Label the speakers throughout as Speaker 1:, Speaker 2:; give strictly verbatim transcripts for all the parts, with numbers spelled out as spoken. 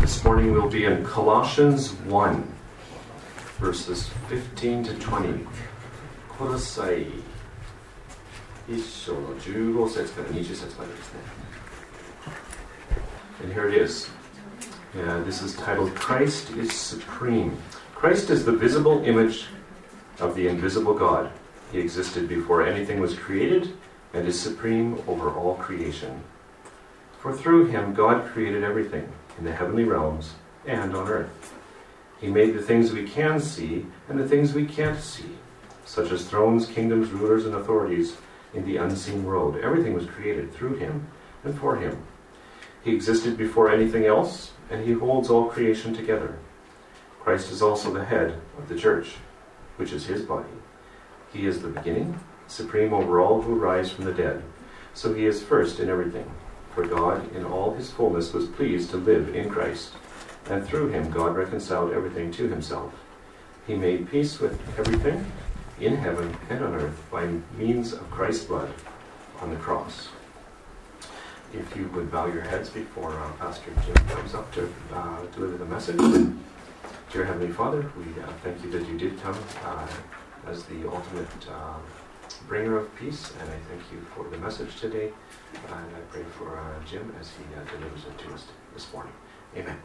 Speaker 1: This morning we'll be in Colossians one, verses fifteen to twenty. コロサイ一章のじゅうご節からにじゅう節までですね。And here it is. Uh, this is titled, Christ is Supreme. Christ is the visible image of the invisible God. He existed before anything was created and is supreme over all creation. For through him God created everything in the heavenly realms and on earth. He made the things we can see and the things we can't see, such as thrones, kingdoms, rulers, and authorities in the unseen world. Everything was created through him and for him. He existed before anything else, and he holds all creation together. Christ is also the head of the church, which is his body. He is the beginning, supreme over all who rise from the dead. So he is first in everything. For God, in all his fullness, was pleased to live in Christ, and through him God reconciled everything to himself. He made peace with everything in heaven and on earth by means of Christ's blood on the cross. If you would bow your heads before uh, Pastor Jim comes up to uh, deliver the message. Dear Heavenly Father, we uh, thank you that you did come uh, as the ultimate uh, bringer of peace, and I thank you for the message today, and I pray for uh, Jim as he uh, delivers it to us this morning. Amen.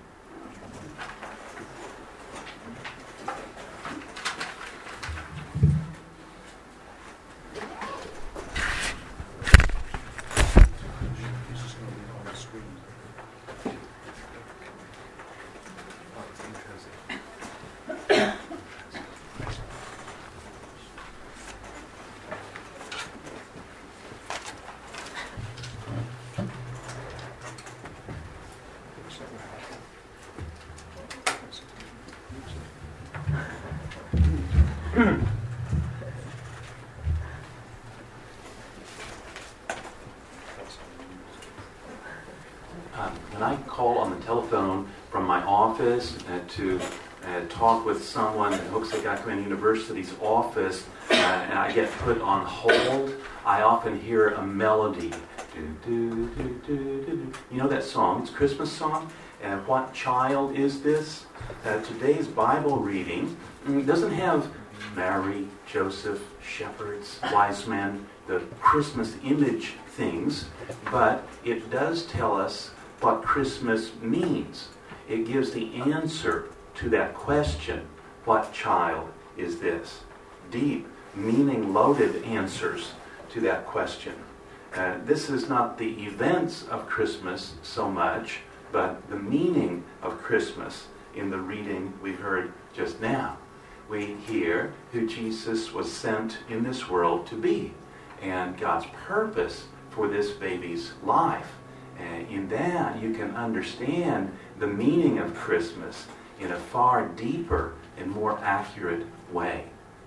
Speaker 2: When I call on the telephone from my office uh, to uh, talk with someone at Hokusai University's office, uh, and I get put on hold, I often hear a melody. Do, do, do, do, do, do. You know that song? It's a Christmas song. And what child is this? Uh, today's Bible reading doesn't have Mary, Joseph, shepherds, wise men, the Christmas image things, but it does tell us what Christmas means. It gives the answer to that question, what child is this? Deep, meaning-loaded answers to that question. Uh, this is not the events of Christmas so much, but the meaning of Christmas in the reading we heard just now. We hear who Jesus was sent in this world to be, and God's purpose for this baby's life. And in that, you can understand the meaning of Christmas in a far deeper and more accurate way.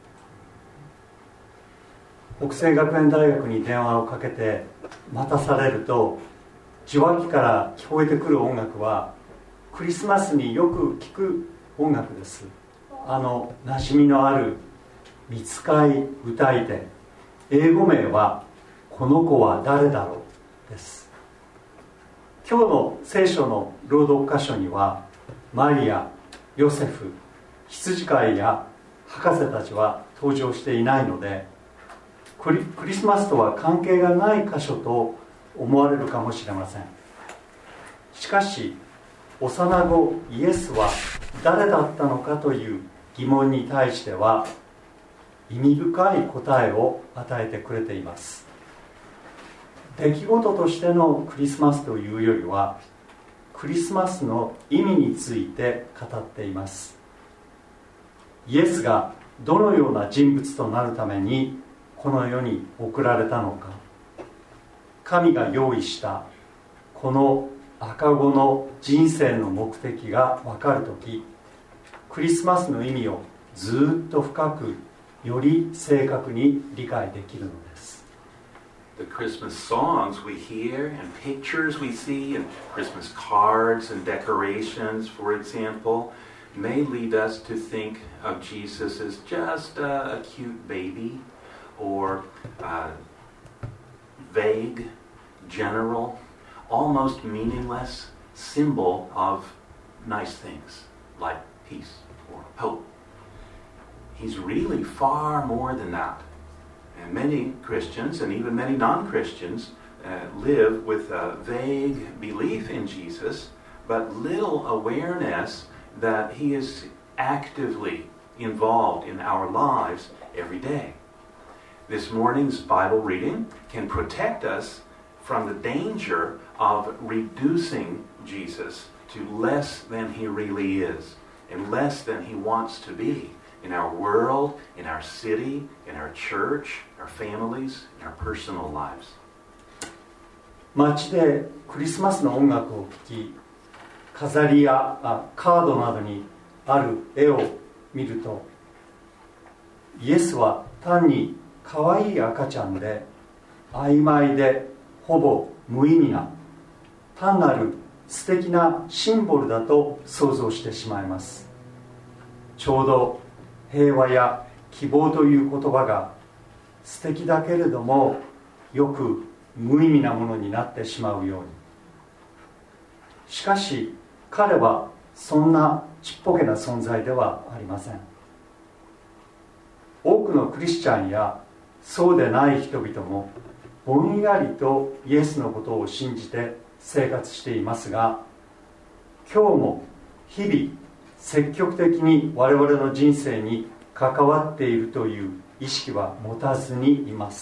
Speaker 3: 北西学園大学に電話をかけて待たされると、受話器から聞こえてくる音楽はクリスマスによく聴く音楽です。あの馴染みのある御使い歌い手、英語名はこの子は誰だろうです。今日の聖書の朗読箇所にはマリア、ヨセフ、羊飼いや博士たちは登場していないので、ク リ, クリスマスとは関係がない箇所と思われるかもしれません。しかし幼子イエスは誰だったのかという疑問に対しては意味深い答えを与えてくれています。出来事としてのクリスマスというよりはクリスマスの意味について語っています。イエスがどのような人物となるためにこの世に送られたのか、神が用意したこの赤子の人生の目的が分かるとき、クリスマスの意味をずっと深くより正確に理解できるのです。
Speaker 2: The Christmas songs we hear and pictures we see and Christmas cards and decorations, for example, may lead us to think of Jesus as just a, a cute baby or uh, vague, general, almost meaningless symbol of nice things like peace or hope. He's really far more than that. And many Christians, and even many non-Christians, uh, live with a vague belief in Jesus, but little awareness that he is actively involved in our lives every day. This morning's Bible reading can protect us from the danger of reducing Jesus to less than he really is, and less than he wants to be in our world, in our city, in our church, our families, in our personal lives.
Speaker 3: 街でクリスマスの音楽を聴き、飾りやあカードなどにある絵を見ると、イエスは単に可愛い赤ちゃんで曖昧でほぼ無意味な単なる素敵なシンボルだと想像してしまいます。ちょうど平和や希望という言葉が素敵だけれどもよく無意味なものになってしまうように。しかし彼はそんなちっぽけな存在ではありません。多くのクリスチャンやそうでない人々もぼんやりとイエスのことを信じて生活していますが、今日も日々積極的に我々の人生に関わっているという意識は持たずにいます。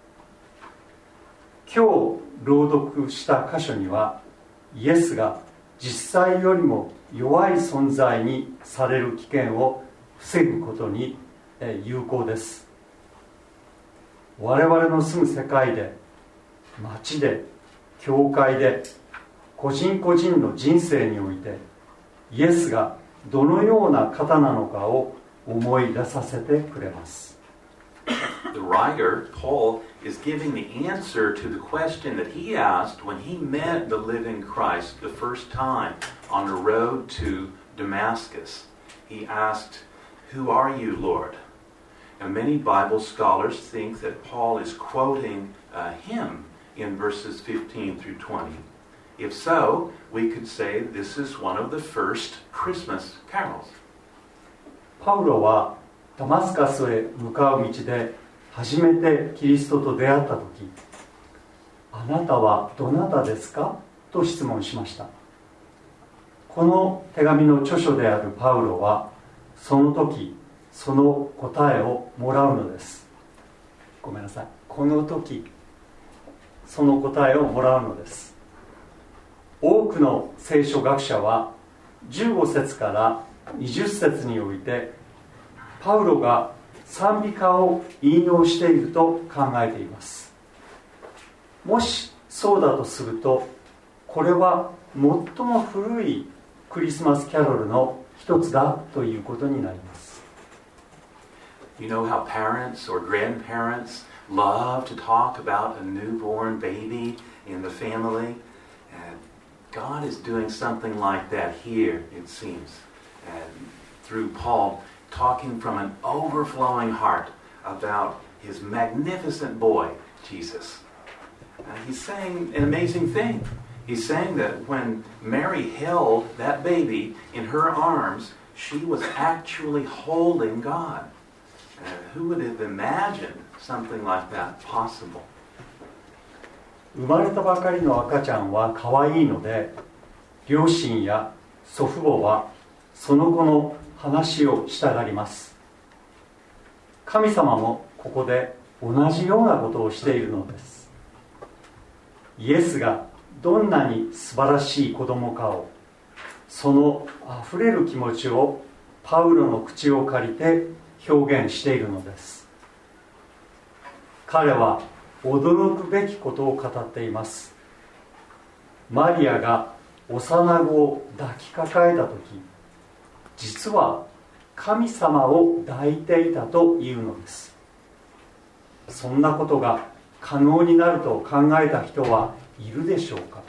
Speaker 3: 今日朗読した箇所にはイエスが実際よりも弱い存在にされる危険を防ぐことに有効です。我々の住む世界で、街で、教会で、個人個人の人生においてイエスがどのような方なのかを思い出させてくれます。
Speaker 2: The writer, Paul, is giving the answer to the question that he asked when he met the living Christ the first time on the road to Damascus. He asked, "Who are you, Lord?" And many Bible scholars think that Paul is quoting a hymn in verses fifteen through twenty. If so, we could say this is one of the first Christmas carols.
Speaker 3: パウロはダマスカスへ向かう道で初めてキリストと出会った時、あなたはどなたですかと質問しました。この手紙の著書であるパウロはその時その答えをもらうのです。ごめんなさい。この時その答えをもらうのです。多くの聖書学者はじゅうご節からにじゅっ節においてパウロが賛美歌を引用していると考えています。もしそうだとすると、これは最も古いクリスマスキャロルの一つだということになります。
Speaker 2: You know how parents or grandparents love to talk about a newborn baby in the family? And God is doing something like that here, it seems. And through Paul talking from an overflowing heart about his magnificent boy, Jesus. Uh, he's saying an amazing thing. He's saying that when Mary held that baby in her arms, she was actually holding God. Uh, who would have imagined something like that possible?
Speaker 3: 生まれたばかりの赤ちゃんは可愛いので、両親や祖父母はその子の話をしたがります。神様もここで同じようなことをしているのです。イエスがどんなに素晴らしい子供かを、そのあふれる気持ちをパウロの口を借りて表現しているのです。彼は驚くべきことを語っています。マリアが幼子を抱きかかえたとき、実は神様を抱いていたというのです。そんなことが可能になると考えた人はいるでしょうか？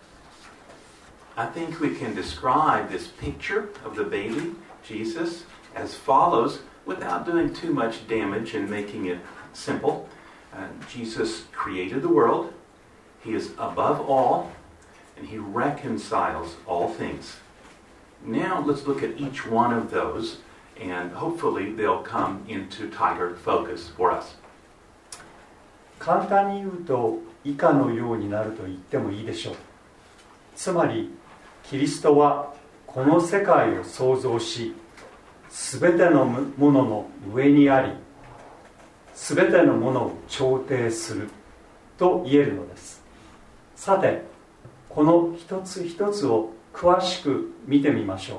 Speaker 2: I think we can describe this picture of the baby, Jesus, as follows without doing too much damage and making it simple. Uh, Jesus created the world. He is above all, and he reconciles all things. Now let's look at each one of those, and hopefully they'll come into tighter focus for us.
Speaker 3: 簡単に言うと以下のようになると言ってもいいでしょう。つまりキリストはこの世界を創造し、すべてのものの上にあり、すべてのものを調停すると言えるのです。さて、この一つ一つを詳しく見てみましょう。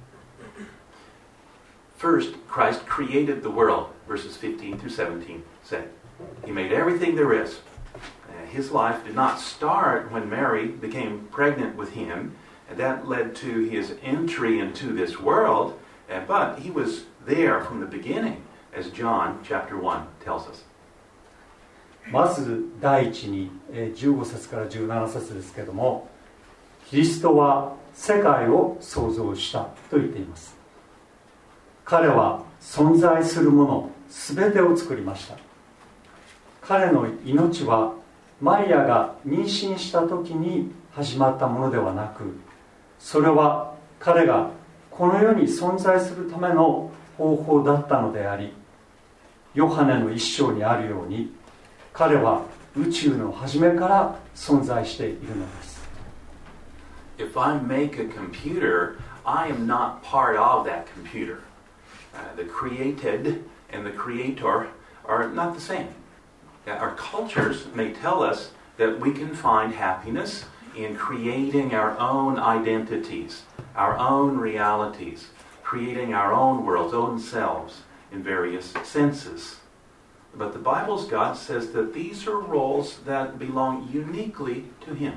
Speaker 2: First, Christ created the world, verses fifteen through seventeen say. He made everything there is. His life did not start when Mary became pregnant with him, and that led to his entry into this world, but he was there from the beginning, as John chapter one tells us.
Speaker 3: まず第一にじゅうご節からじゅうなな節ですけれども、キリストは世界を創造したと言っています。彼は存在するものすべてを作りました。彼の命はマリアが妊娠した時に始まったものではなく、それは彼がこの世に存在するための方法だったのであり、ヨハネの一章にあるように、彼は宇宙の初めから存在しているのです。
Speaker 2: If I make a computer, I am not part of that computer. Uh, the created and the creator are not the same. Our cultures may tell us that we can find happiness in creating our own identities, our own realities, creating our own worlds, own selves in various senses. But the Bible's God says that these are roles that belong uniquely to Him.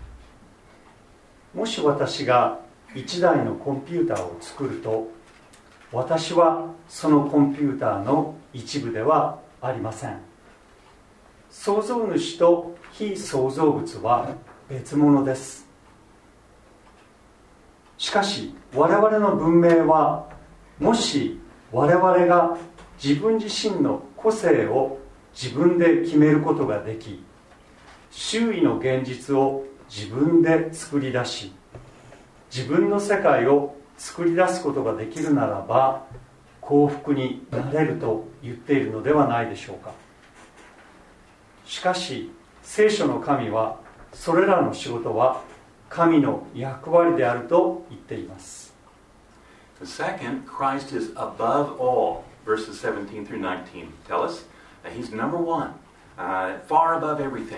Speaker 3: もし私が一台のコンピューターを作ると、私はそのコンピューターの一部ではありません。創造主と非創造物は別物です。しかし我々の文明は、もし我々が自分自身の個性を自分で決めることができ、周囲の現実を自分で作り出し、自分の世界を作り出すことができるならば、幸福になれると言っているのではないでしょうか。しかし聖書の神は、それらの仕事は神の役割であると言っています。
Speaker 2: Second, Christ is above all. Verses seventeen through nineteen tell us that He's number one, uh, far above everything.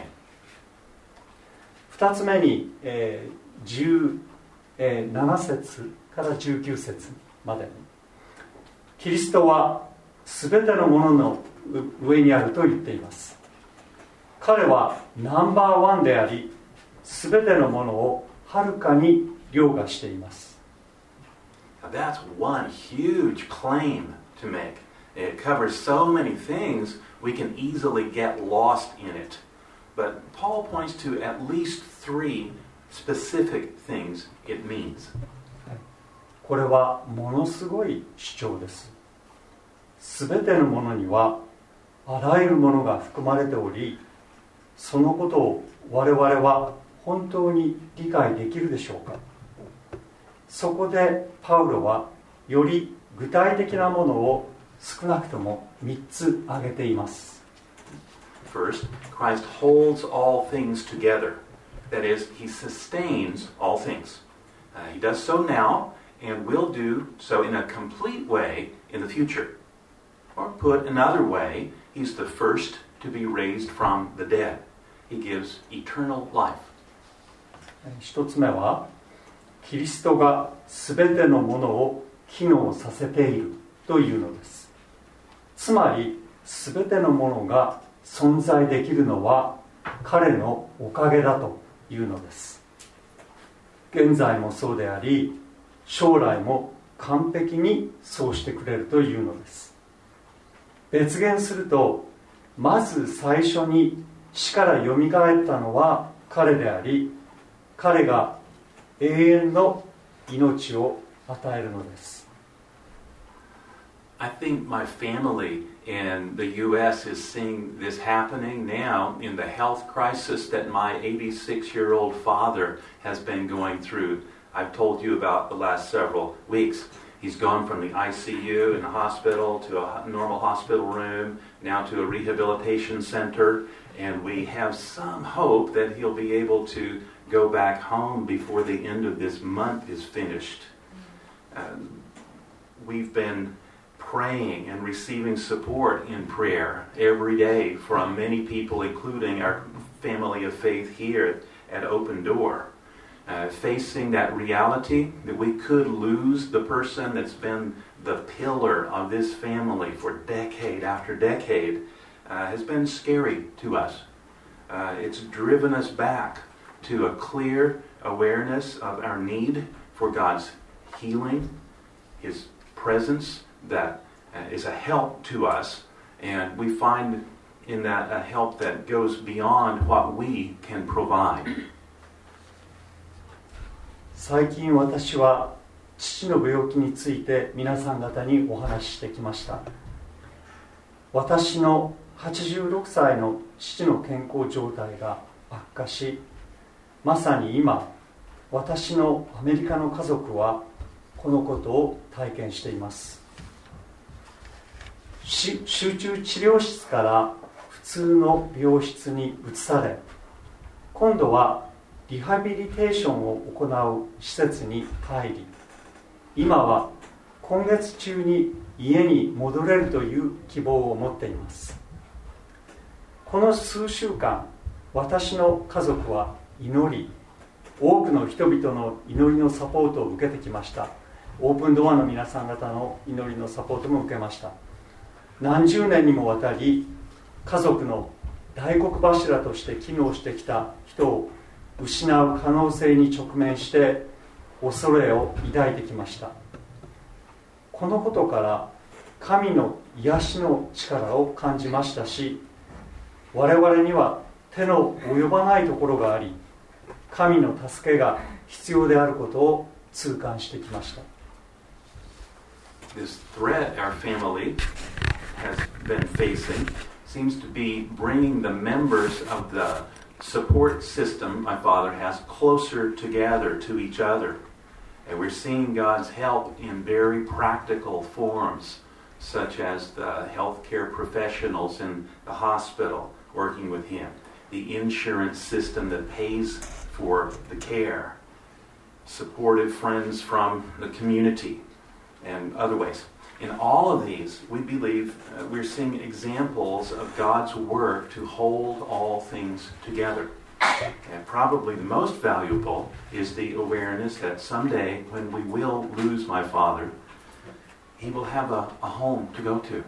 Speaker 3: 二つ目に、えー、じゅうなな節からじゅうきゅう節までに、キリストはすべてのものの上にあると言っています。彼はナンバーワンであり、すべてのものをはるかに凌駕しています。
Speaker 2: Now that's one huge claim to make. It covers so many things we can easily get lost in it. But Paul points to at least three specific things it means.
Speaker 3: これはものすごい主張です。すべてのものにはあらゆるものが含まれており、そのことを我々は本当に理解できるでしょうか。そこでパウロはより具体的なものを少なくともみっつ挙げています。
Speaker 2: First, Christ holds all things together. That is, He sustains all things. Uh, he does so now and will do so in a complete way in the future. Or put another way, He's the first to be raised from the dead. He gives eternal life.
Speaker 3: 一つ目は、キリストがすべてのものを機能させているというのです。つまり、すべてのものが存在できるのは彼のおかげだというのです。現在もそうであり、将来も完璧にそうしてくれるというのです。別言すると、まず最初に死からよみがえったのは彼であり、彼が永遠の命を与えるのです。
Speaker 2: I think my family in the U S is seeing this happening now in the health crisis that my eighty-six-year-old father has been going through I've told you about the last several weeks. He's gone from the I C U in the hospital to a normal hospital room, now to a rehabilitation center, and we have some hope that he'll be able to go back home before the end of this month is finished. Um, we've been praying and receiving support in prayer every day from many people, including our family of faith here at Open Door. Uh, facing that reality that we could lose the person that's been the pillar of this family for decade after decade uh, has been scary to us. Uh, it's driven us back to a clear awareness of our need for God's healing, His presence that uh, is a help to us, and we find in that a help that goes beyond what we can provide.
Speaker 3: 最近私は父の病気について皆さん方にお話ししてきました。私のはちじゅうろくさいの父の健康状態が悪化し、まさに今私のアメリカの家族はこのことを体験しています。集中治療室から普通の病室に移され、今度はリハビリテーションを行う施設に入り、今は今月中に家に戻れるという希望を持っています。この数週間、私の家族は祈り、多くの人々の祈りのサポートを受けてきました。オープンドアの皆さん方の祈りのサポートも受けました。何十年にもわたり家族の大黒柱として機能してきた人を失う可能性に直面して恐れを抱いてきました。このことから神の癒しの力を感じましたし、我々には手の及ばないところがあり、神の助けが必要であることを痛感してきました。
Speaker 2: This threat our family has been facing seems to be bringing the members of the support system my father has closer together to each other. And we're seeing God's help in very practical forms, such as the healthcare professionals in the hospital working with him, the insurance system that pays for the care, supportive friends from the community, and other ways. In all of these, we believe uh, we're seeing examples of God's work to hold all things together. And probably the most valuable is the awareness that someday when we will lose my father, he will have a, a home to go to,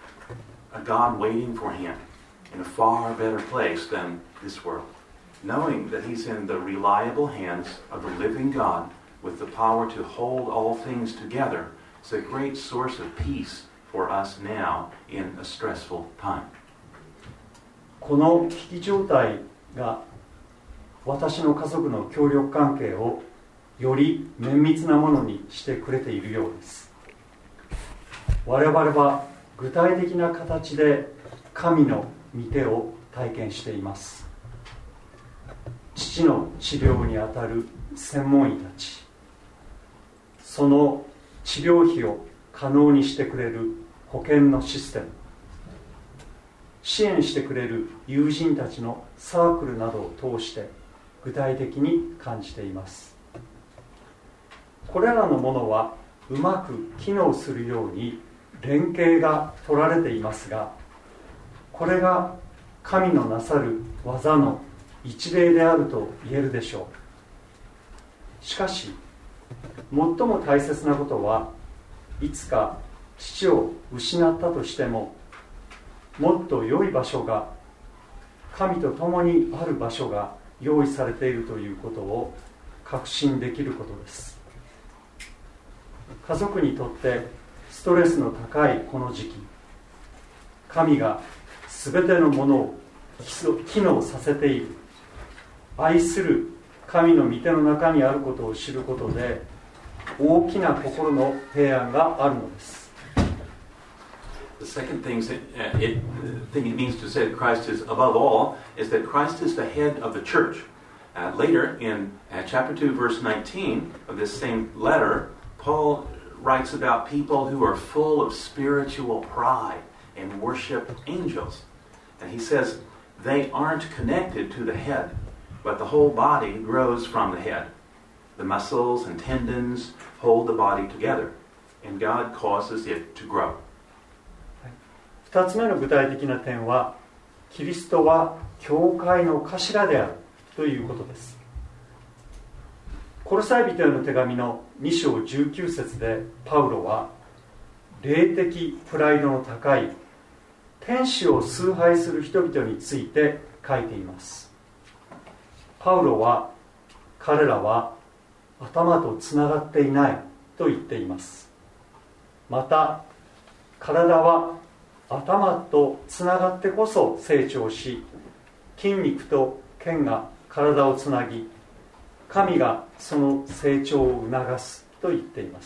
Speaker 2: a God waiting for him in a far better place than this world, knowing that he's in the reliable hands of the living God with the power to hold all things together. It's a great source of peace for us now in a stressful time.
Speaker 3: この危機状態が私の家族の協力関係をより綿密なものにしてくれているようです。我々は具体的な形で神の御手を体験しています。父の治療にあたる専門医たち、その治療費を可能にしてくれる保険のシステム、支援してくれる友人たちのサークルなどを通して具体的に感じています。これらのものはうまく機能するように連携が取られていますが、これが神のなさる技の一例であると言えるでしょう。しかし最も大切なことはいつか父を失ったとしてももっと良い場所が、神と共にある場所が用意されているということを確信できることです。家族にとってストレスの高いこの時期、神が全てのものを機能させている、愛する神の御手の中にあることを知ることで大きな心の平安があるのです。
Speaker 2: The second thing it, it, thing it means to say that Christ is above all is that Christ is the head of the church. Uh, later, in uh, chapter two, verse nineteen of this same letter, Paul writes about people who are full of spiritual pride and worship angels. And he says they aren't connected to the head, but the whole body grows from the head. The muscles and tendons hold the body together, and God causes it to grow.
Speaker 3: 二つ目の具体的な点は、キリストは教会の頭であるということです。コロサイ人への手紙のに章じゅうきゅう節でパウロは、霊的プライドの高い天使を崇拝する人々について書いています。パウロは、彼らは頭とつながっていないと言っています。また、体は頭とつながってこそ成長し、筋肉と腱が体をつなぎ、神がその成長を促すと言っています。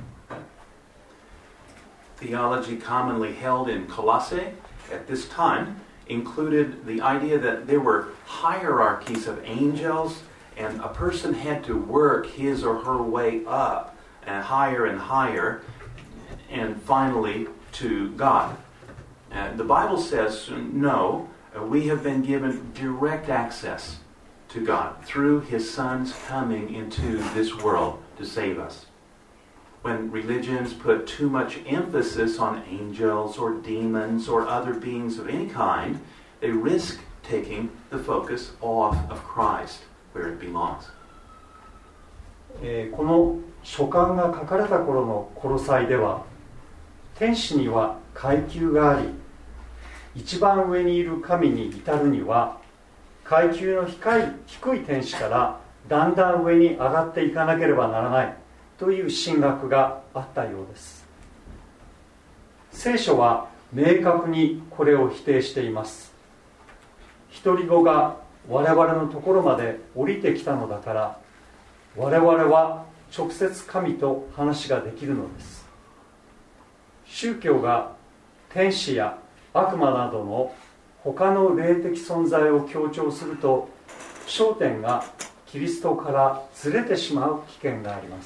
Speaker 2: Theology commonly held in Colossae at this time included the idea that there were hierarchies of angels, and a person had to work his or her way up and higher and higher, and finally to God. And the Bible says, no, we have been given direct access to God through His Son's coming into this world to save us. When religions put too much emphasis on angels or demons or other beings of any kind, they risk taking the focus off of Christ, where it belongs.
Speaker 3: えー、この書簡が書かれた頃のコロサイでは、天使には階級があり、一番上にいる神に至るには階級の低い、低い天使からだんだん上に上がっていかなければならないという神学があったようです。聖書は明確にこれを否定しています。独り子が我々のところまで降りてきたのだから、我々は直接神と話ができるのです。宗教が天使や悪魔などの他の霊的存在を強調すると、焦点がキリストからずれてしまう危険があります。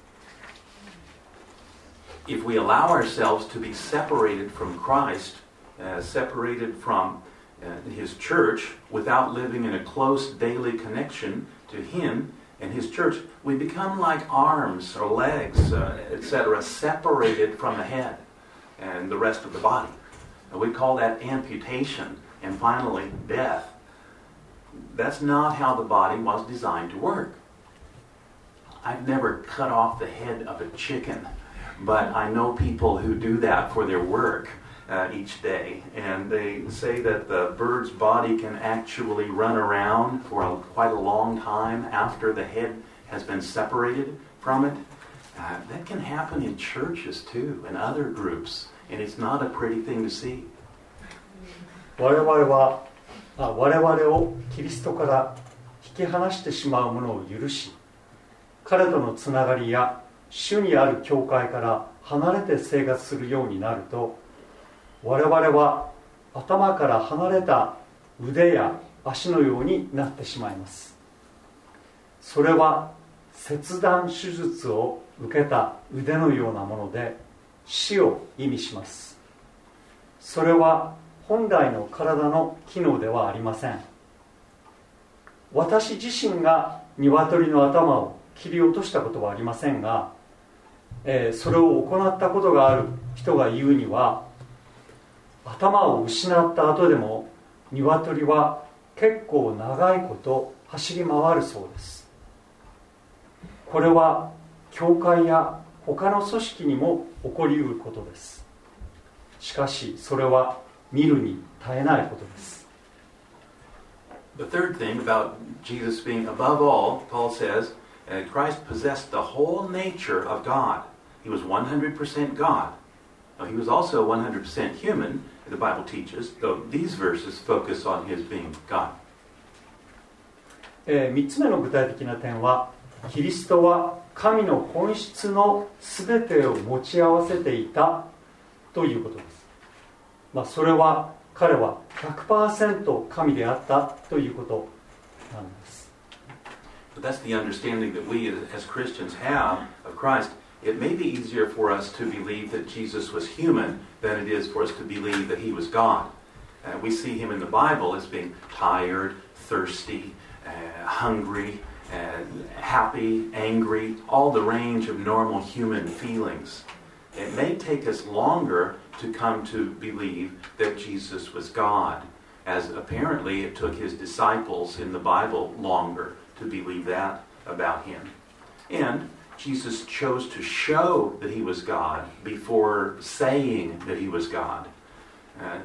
Speaker 2: If we allow ourselves to be separated from Christ, uh, separated from uh, His church, without living in a close daily connection to Him and His church, we become like arms or legs, uh, et cetera, separated from the head and the rest of the body. And we call that amputation, and finally death. That's not how the body was designed to work. I've never cut off the head of a chicken, but I know people who do that for their work uh, each day. And they say that the bird's body can actually run around for a, quite a long time after the head has been separated from it. Uh, that can happen in churches too, and other groups. And it's not a pretty thing to see.
Speaker 3: 我々はあ我々をキリストから引き離してしまうものを許し、彼とのつながりや主にある教会から離れて生活するようになると、我々は頭から離れた腕や足のようになってしまいます。それは切断手術を受けた腕のようなもので、死を意味します。それは本来の体の機能ではありません。私自身が鶏の頭を切り落としたことはありませんが、えー、それを行ったことがある人が言うには、頭を失った後でも鶏は結構長いこと走り回るそうです。これは教会や他の組織にも起こりうることです。しかしそれは見るに耐えないことです。
Speaker 2: The third thing about Jesus being above all, Paul says, uh, Christ possessed the whole nature of God. He was one hundred percent God. Now, he was also one hundred percent human, the Bible teaches, though these verses focus on his being God.
Speaker 3: えー、みっつめの具体的な点は、キリストは神の本質のすべてを持ち合わせていたということです。まあ、それは彼は ひゃくパーセント 神であったということなんです。
Speaker 2: But that's the understanding that we as Christians have of Christ. It may be easier for us to believe that Jesus was human than it is for us to believe that he was God. Uh, we see him in the Bible as being tired, thirsty, uh, hungry, uh, happy, angry, all the range of normal human feelings. It may take us longer to come to believe that Jesus was God, as apparently it took his disciples in the Bible longer to believe that about him. And Jesus chose to show that he was God before saying that he was God. Uh,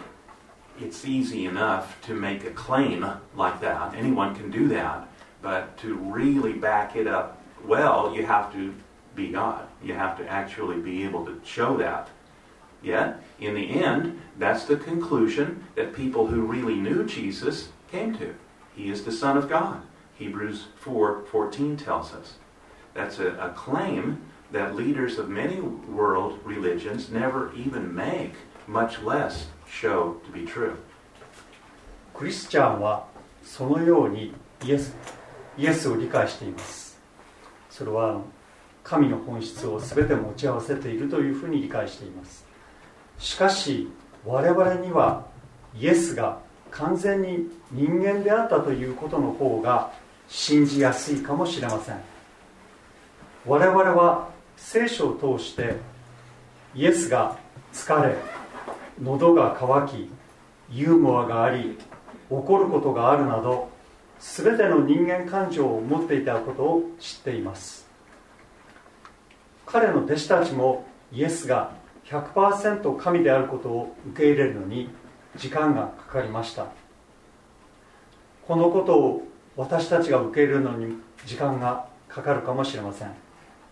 Speaker 2: it's easy enough to make a claim like that. Anyone can do that. But to really back it up well, you have to be God. You have to actually be able to show that. Yet, in the end, that's the conclusion that people who really knew Jesus came to. He is the Son of God. Hebrews four fourteen tells us. That's a, a claim that leaders of many world religions never even make, much less show to be true.
Speaker 3: クリスチャンはそのようにイエス、イエスを理解しています。それは神の本質を全て持ち合わせているというふうに理解しています。しかし我々にはイエスが完全に人間であったということの方が信じやすいかもしれません。我々は聖書を通してイエスが疲れ、喉が渇き、ユーモアがあり、怒ることがあるなど全ての人間感情を持っていたことを知っています。彼の弟子たちもイエスが ひゃくパーセント 神であることを受け入れるのに時間がかかりました。このことを私たちが受け入れるのに時間がかかるかもしれません。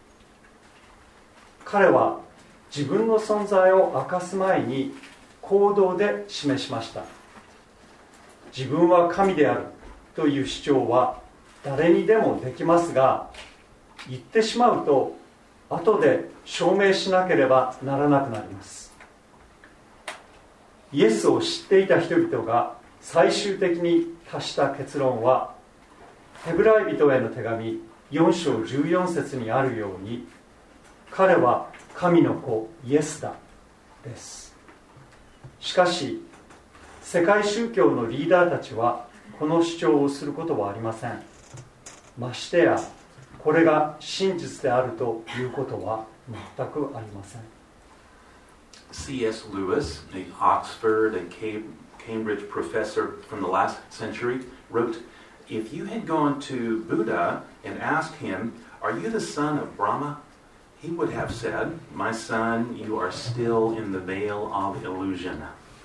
Speaker 3: 彼は自分の存在を明かす前に行動で示しました。自分は神であるという主張は誰にでもできますが、言ってしまうと後で証明しなければならなくなります。イエスを知っていた人々が最終的に達した結論は、ヘブライ人への手紙よん章じゅうよん節にあるように、彼は神の子イエスだです。しかし世界宗教のリーダーたちはこの主張をすることはありません。ましてやこれが真実であるということは全くありません。
Speaker 2: C S Lewis, the Oxford and Cambridge professor from the last century, wrote, "If you had gone to Buddha and asked him, 'Are you the son of Brahma?' he would have said, 'My son, you are still in the veil of illusion.'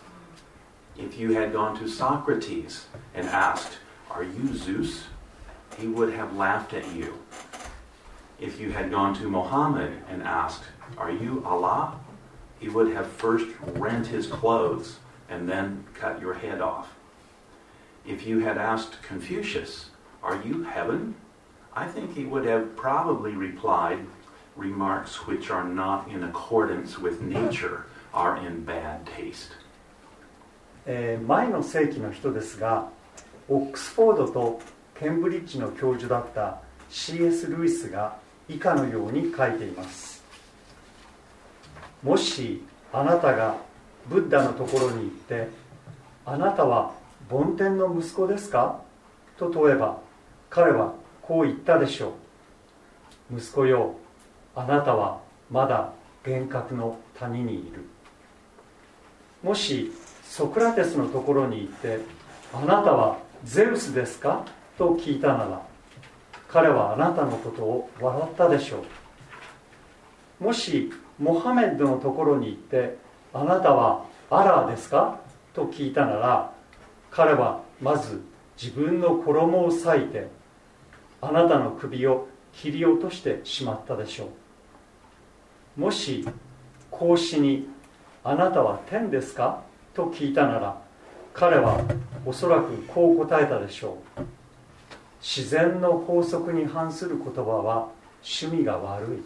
Speaker 2: If you had gone to Socrates and asked, 'Are you Zeus?' he would have laughed at you. If you had gone to Muhammad and asked, 'Are you Allah?' he would have first rent his clothes and then cut your head off. If you had asked Confucius, 'Are you heaven?' I think he would have probably replied, 'Remarks which are not in accordance with nature are in bad taste.'
Speaker 3: えー、前の世紀の人ですが、オックスフォードとケンブリッジの教授だった シーエス ルイスが以下のように書いています。もしあなたがブッダのところに行って、あなたは梵天の息子ですかと問えば、彼はこう言ったでしょう。息子よ、あなたはまだ幻覚の谷にいる。もしソクラテスのところに行って、あなたはゼウスですかと聞いたなら、彼はあなたのことを笑ったでしょう。もしモハメッドのところに行って、あなたはアラーですかと聞いたなら、彼はまず自分の衣を裂いてあなたの首を切り落としてしまったでしょう。もし孔子に、あなたは天ですかと聞いたなら、彼はおそらくこう答えたでしょう。自然の法則に反する言葉は趣味が悪い。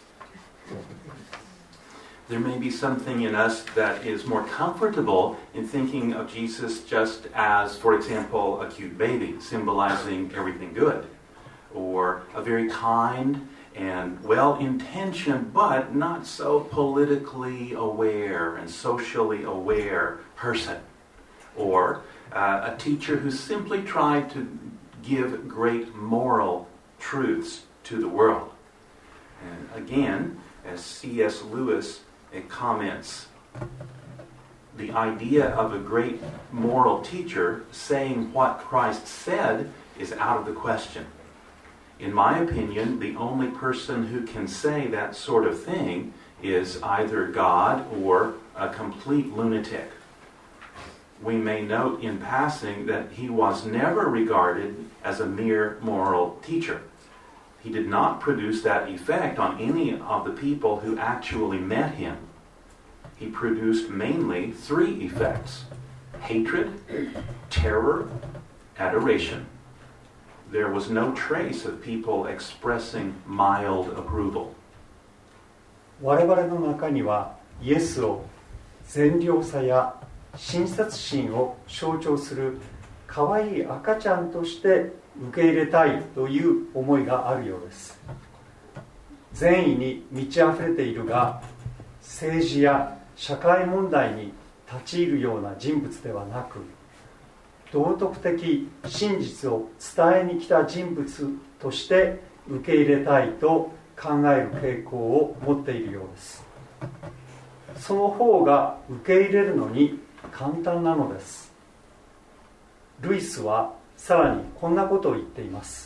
Speaker 2: There may be something in us that is more comfortable in thinking of Jesus just as, for example, a cute baby, symbolizing everything good. or a very kind and well-intentioned but not so politically aware and socially aware person, or uh, a teacher who simply tried to give great moral truths to the world. And again, as C S Lewis uh, comments, the idea of a great moral teacher saying what Christ said is out of the question. In my opinion, the only person who can say that sort of thing is either God or a complete lunatic. We may note in passing that he was never regarded as a mere moral teacher. He did not produce that effect on any of the people who actually met him. He produced mainly three effects: hatred, terror, adoration. There was no trace of people expressing mild approval.
Speaker 3: 我々の中にはイエスを善良さや親切心を象徴する可愛い赤ちゃんとして受け入れたいという思いがあるようです。善意に満ち溢れているが、政治や社会問題に立ち入るような人物ではなく、道徳的真実を伝えに来た人物として受け入れたいと考える傾向を持っているようです。その方が受け入れるのに簡単なのです。ルイスはさらにこんなことを言っています。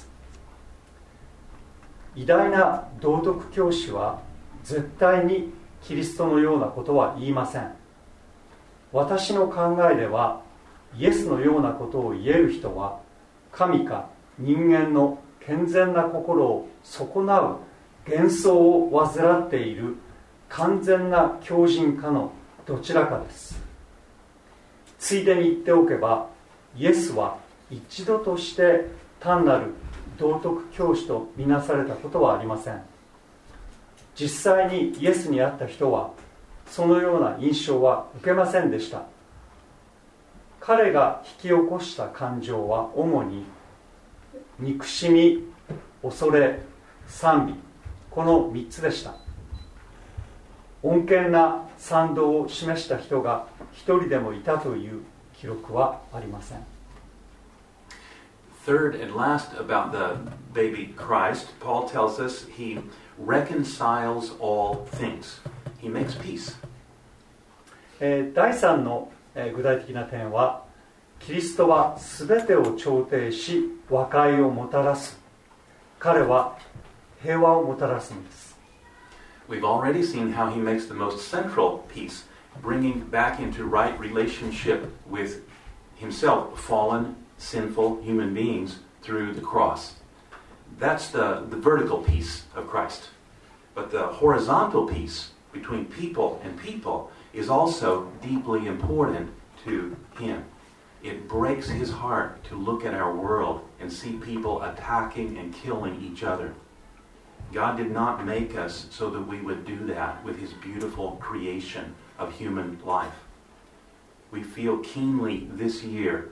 Speaker 3: 偉大な道徳教師は絶対にキリストのようなことは言いません。私の考えではイエスのようなことを言える人は神か人間の健全な心を損なう幻想を患っている完全な狂人かのどちらかです。ついでに言っておけば、イエスは一度として単なる道徳教師とみなされたことはありません。実際にイエスに会った人はそのような印象は受けませんでした。彼が引き起こした感情は主に憎しみ、恐れ、賛美、このみっつでした。穏健な賛同を示した人が一人でもいたという記録はありません。
Speaker 2: Third and last about the baby Christ, Paul tells us he reconciles all things. He makes peace.
Speaker 3: えー、だいさんの、えー、具体的な点は、キリストはすべてを調停し和解をもたらす。彼は平和をもたらすのです。
Speaker 2: We've already seen how he makes the most central peace, bringing back into right relationship with himself, fallen, sinful human beings through the cross. That's the, the vertical peace of Christ. But the horizontal peace between people and people is also deeply important to him. It breaks his heart to look at our world and see people attacking and killing each other. God did not make us so that we would do that with his beautiful creation of human life. We feel keenly this year,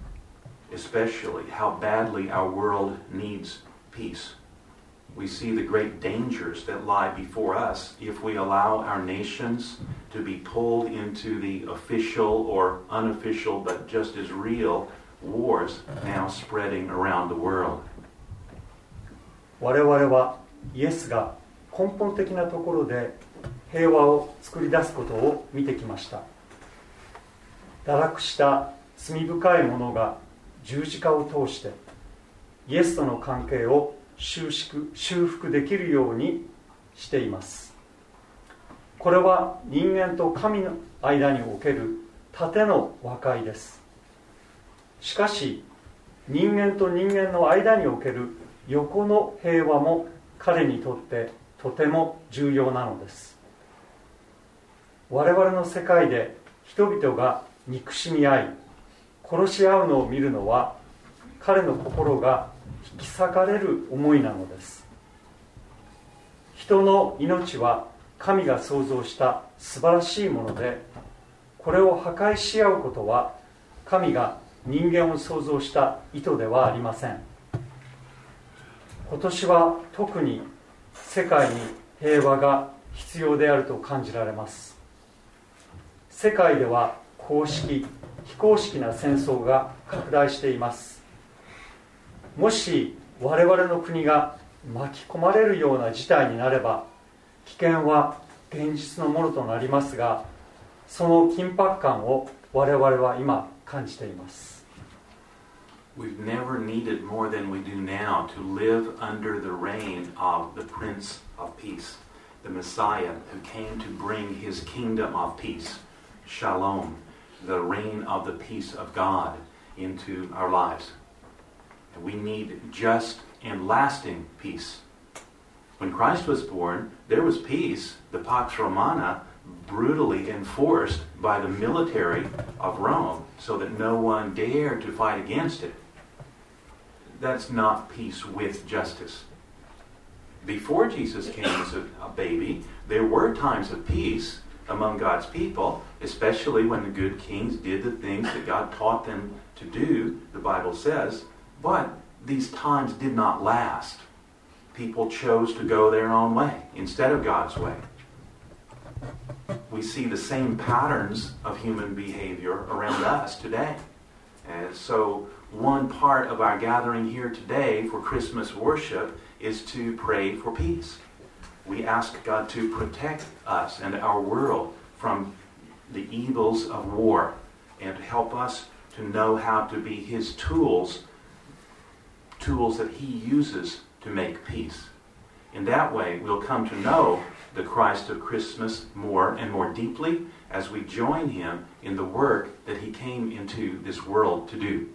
Speaker 2: especially, how badly our world needs peace. We see the great dangers that lie before us if we allow our nations to be pulled into the official or unofficial, but just as real, wars now spreading around the world.
Speaker 3: 我々はイエスが根本的なところで平和を作り出すことを見てきました。堕落した罪深い者が十字架を通してイエスとの関係を修復、修復できるようにしています。これは人間と神の間における縦の和解です。しかし人間と人間の間における横の平和も彼にとってとても重要なのです。我々の世界で人々が憎しみ合い殺し合うのを見るのは彼の心が引き裂かれる思いなのです。人の命は神が創造した素晴らしいもので、これを破壊し合うことは神が人間を創造した意図ではありません。 今年は特に世界に平和が必要であると感じられます。世界では公式、非公式な戦争が拡大しています。もし我々の国が巻き込まれるような事態になれば、危険は現実のものとなりますが、その緊迫感を我々は今感じています。
Speaker 2: We've never needed more than we do now to live under the reign of the Prince of Peace, the Messiah who came to bring his kingdom of peace, Shalom, the reign of the peace of God into our lives. And we need just and lasting peace. When Christ was born, there was peace, the Pax Romana, brutally enforced by the military of Rome so that no one dared to fight against it. That's not peace with justice. Before Jesus came as a, a baby, there were times of peace among God's people, especially when the good kings did the things that God taught them to do, the Bible says. But these times did not last. People chose to go their own way instead of God's way. We see the same patterns of human behavior around us today. And so one part of our gathering here today for Christmas worship is to pray for peace. We ask God to protect us and our world from the evils of war and to help us to know how to be His tools, tools that He uses to make peace. In that way, we'll come to know the Christ of Christmas more and more deeply as we join Him in the work that He came into this world to do.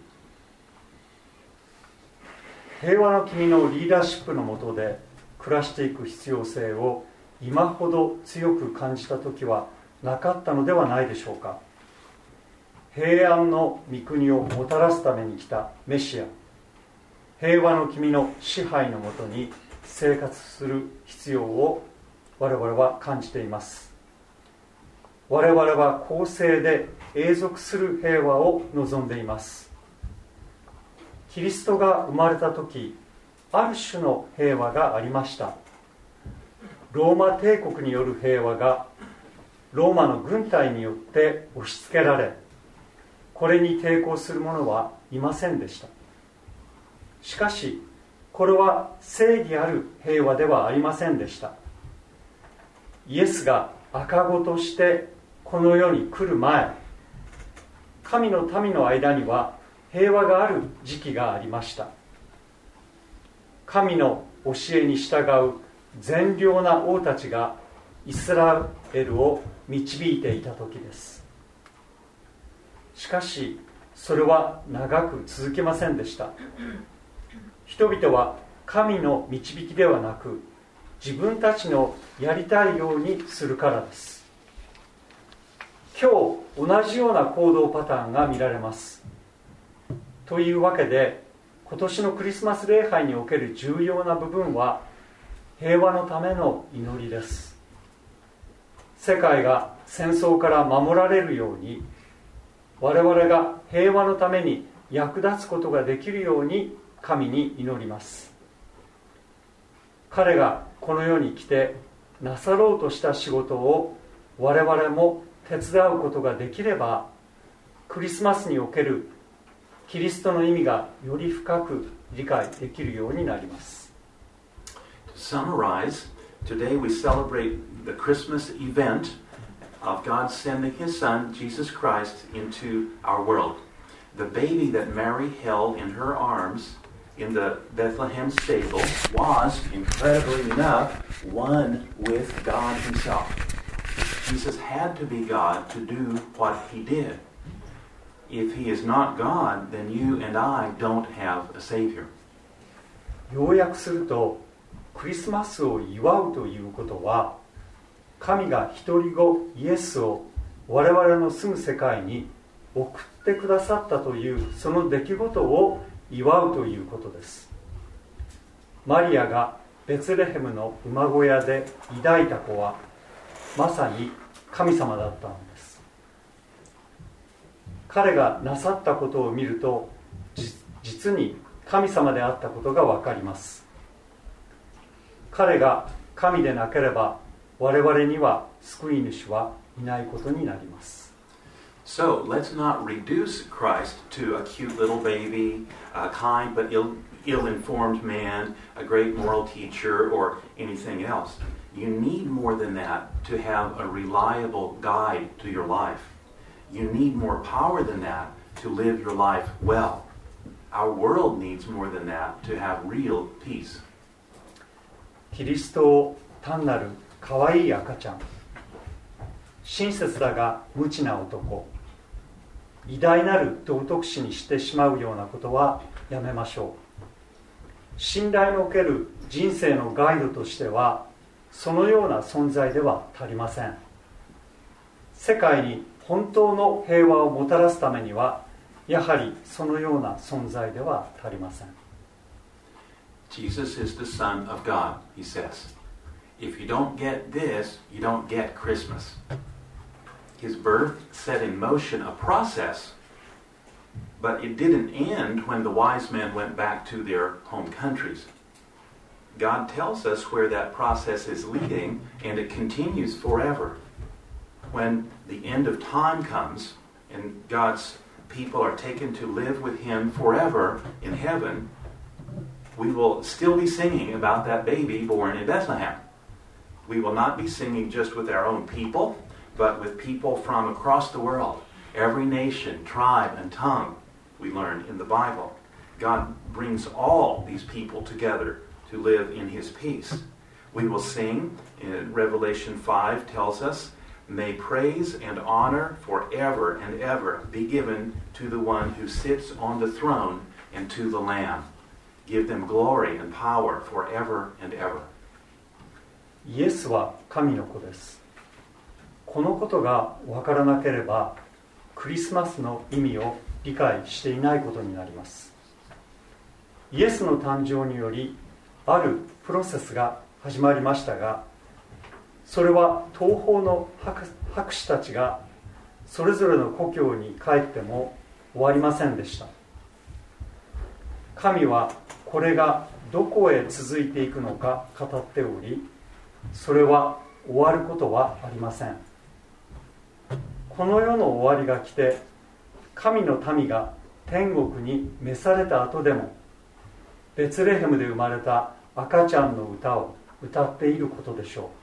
Speaker 3: 平和の君のリーダーシップの下で暮らしていく必要性を今ほど強く感じた時はなかったのではないでしょうか。平安の御国をもたらすために来たメシア、平和の君の支配の下に生活する必要を我々は感じています。我々は公正で永続する平和を望んでいます。キリストが生まれた時、ある種の平和がありました。ローマ帝国による平和がローマの軍隊によって押し付けられ、これに抵抗する者はいませんでした。しかしこれは正義ある平和ではありませんでした。イエスが赤子としてこの世に来る前、神の民の間には平和がある時期がありました。神の教えに従う善良な王たちがイスラエルを導いていた時です。しかしそれは長く続きませんでした。人々は神の導きではなく自分たちのやりたいようにするからです。今日同じような行動パターンが見られます。というわけで今年のクリスマス礼拝における重要な部分は平和のための祈りです。世界が戦争から守られるように我々が平和のために役立つことができるように神に祈ります。彼がこの世に来てなさろうとした仕事を我々も手伝うことができれば、クリスマスにおけるキリストの意味がより深く理解できるようになります。
Speaker 2: To summarize, today we celebrate the Christmas event of God sending His Son, Jesus Christ, into our world. The baby that Mary held in her arms in the Bethlehem stable was, incredibly enough, one with God Himself. Jesus had to be God to do what He did. If He is not God, then you and I don't have a Savior.
Speaker 3: 要約すると、クリスマスを祝うということは、神が一人子イエスを我々の住む世界に送ってくださったというその出来事を祝うということです。マリアがベツレヘムの馬小屋で抱いた子はまさに神様だったのです。彼がなさったことを見ると実に神様であったことが分かります。 彼が神でなければ我々には救い主はいないことになります。
Speaker 2: So let's not reduce Christ to a cute little baby, a kind but ill, ill-informed man, a great moral teacher, or anything else. You need more than that to have a reliable guide to your life. You need more power than that to live your life well. Our world needs more than that to have real peace.
Speaker 3: キリストを単なる可愛い赤ちゃん、親切だが無知な男、偉大なる道徳師にしてしまうようなことはやめましょう。信頼のおける人生のガイドとしてはそのような存在では足りません。世界に本当の平和をもたらすためにはやはりそのような存在では足りません。
Speaker 2: Jesus is the Son of God, he says. If you don't get this, you don't get Christmas. His birth set in motion a process, but it didn't end when the wise men went back to their home countries. God tells us where that process is leading, and it continues forever. When the end of time comes, and God's people are taken to live with Him forever in heaven, we will still be singing about that baby born in Bethlehem. We will not be singing just with our own people, but with people from across the world, every nation, tribe, and tongue, we learn in the Bible. God brings all these people together to live in His peace. We will sing, in Revelation five tells us, may praise and honor forever and ever be given to the one who sits on the throne and to the Lamb. Give them glory and power forever and ever.
Speaker 3: イエスは神の子です。このことが分からなければクリスマスの意味を理解していないことになります。イエスの誕生によりあるプロセスが始まりましたが、それは東方の 博, 博士たちがそれぞれの故郷に帰っても終わりませんでした。神はこれがどこへ続いていくのか語っており、それは終わることはありません。この世の終わりが来て神の民が天国に召された後でもベツレヘムで生まれた赤ちゃんの歌を歌っていることでしょ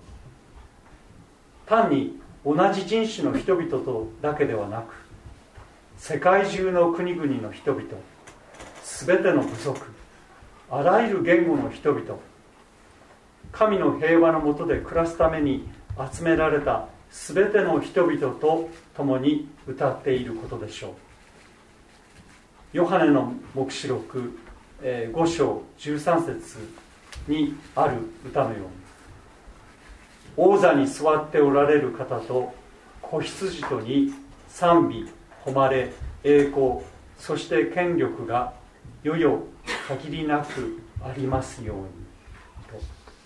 Speaker 3: う。単に同じ人種の人々とだけではなく、世界中の国々の人々、すべての部族、あらゆる言語の人々、神の平和の下で暮らすために集められたすべての人々と共に歌っていることでしょう。ヨハネの黙示録ご章じゅうさん節にある歌のように、王座に座っておられる方と子羊とに賛美、誉れ、栄光、そして権力が世々限りなくありますようにと。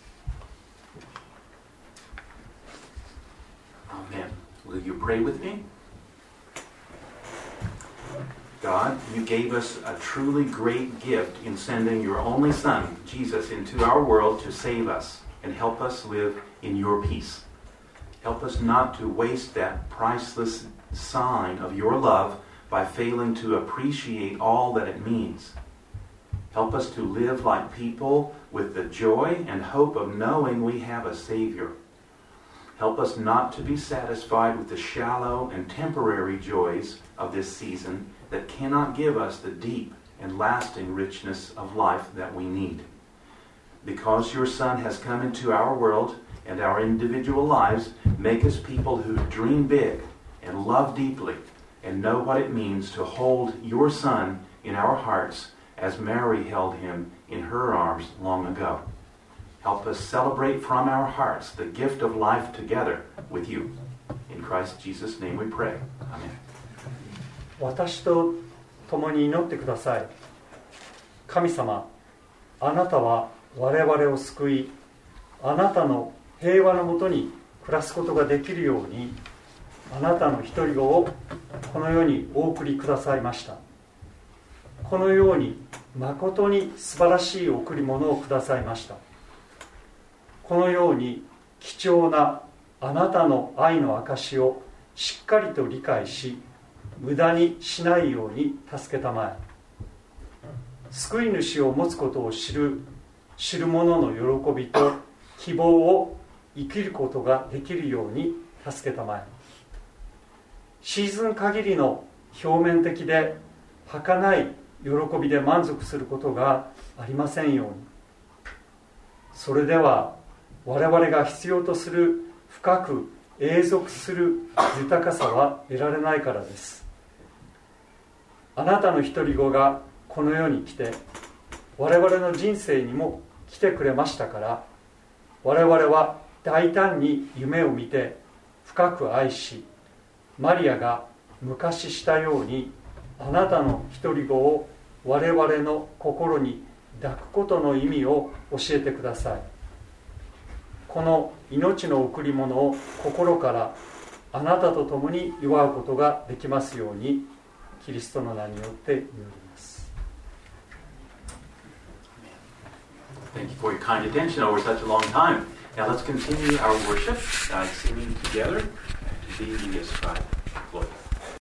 Speaker 2: Amen. Will you pray with me? God, you gave us a truly great gift in sending your only Son, Jesus, into our world to save us and help us live in your peace. Help us not to waste that priceless sign of your love by failing to appreciate all that it means. Help us to live like people with the joy and hope of knowing we have a Savior. Help us not to be satisfied with the shallow and temporary joys of this season that cannot give us the deep and lasting richness of life that we need. Because your Son has come into our world and our individual lives, make us people who dream big and love deeply and know what it means to hold your Son in our hearts as Mary held him in her arms long ago. Help us celebrate from our hearts the gift of life together with you. In Christ Jesus' name we pray. Amen.
Speaker 3: 私と共に祈ってください。神様、あなたは我々を救い、あなたの平和のもとに暮らすことができるように、あなたの一人子をこの世にお送りくださいました。このように誠に素晴らしい贈り物をくださいました。 このように貴重なあなたの愛の証をしっかりと理解し、無駄にしないように助けたまえ。救い主を持つことを知る知る者の喜びと希望を生きることができるように助けたまえ。シーズン限りの表面的で儚い喜びで満足することがありませんように。それでは我々が必要とする深く永続する豊かさは得られないからです。あなたの独り子がこの世に来て我々の人生にも来てくれましたから、我々は大胆に夢を見て深く愛し、マリアが昔したようにあなたの独り子を我々の心に抱くことの意味を教えてください。この命の贈り物を心からあなたと共に祝うことができますように、キリストの名によって祈ります。
Speaker 2: Thank you for your kind attention over such a long time. Now let's continue our worship by singing together to thee we ascribe glory.